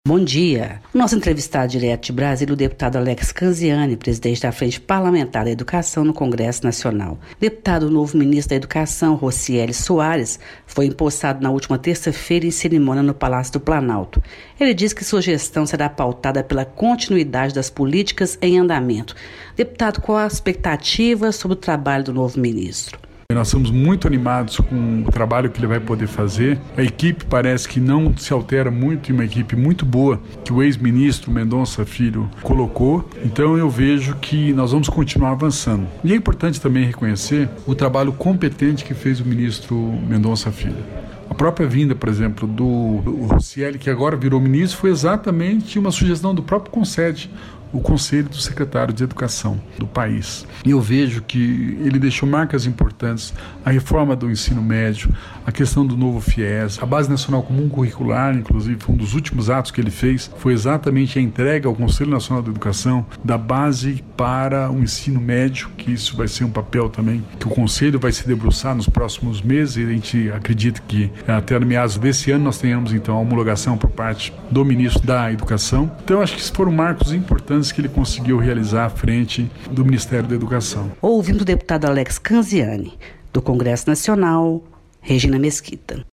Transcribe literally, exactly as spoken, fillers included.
Bom dia. O nosso entrevistado direto de Brasília, o deputado Alex Canziani, presidente da Frente Parlamentar da Educação no Congresso Nacional. Deputado, o novo ministro da Educação, Rocieli Soares, foi empossado na última terça-feira em cerimônia no Palácio do Planalto. Ele diz que sua gestão será pautada pela continuidade das políticas em andamento. Deputado, qual a expectativa sobre o trabalho do novo ministro? Nós estamos muito animados com o trabalho que ele vai poder fazer. A equipe parece que não se altera muito, e uma equipe muito boa que o ex-ministro Mendonça Filho colocou. Então eu vejo que nós vamos continuar avançando. E é importante também reconhecer o trabalho competente que fez o ministro Mendonça Filho. A própria vinda, por exemplo, do Rocieli, que agora virou ministro, foi exatamente uma sugestão do próprio Concede, o Conselho do Secretário de Educação do país. E eu vejo que ele deixou marcas importantes, a reforma do ensino médio, a questão do novo FIES, a Base Nacional Comum Curricular, inclusive, foi um dos últimos atos que ele fez, foi exatamente a entrega ao Conselho Nacional de Educação da base para o ensino médio, que isso vai ser um papel também que o Conselho vai se debruçar nos próximos meses, e a gente acredita que até meados desse ano nós tenhamos, então, a homologação por parte do ministro da Educação. Então, acho que esses foram marcos importantes que ele conseguiu realizar à frente do Ministério da Educação. Ouvindo o deputado Alex Canziani, do Congresso Nacional, Regina Mesquita.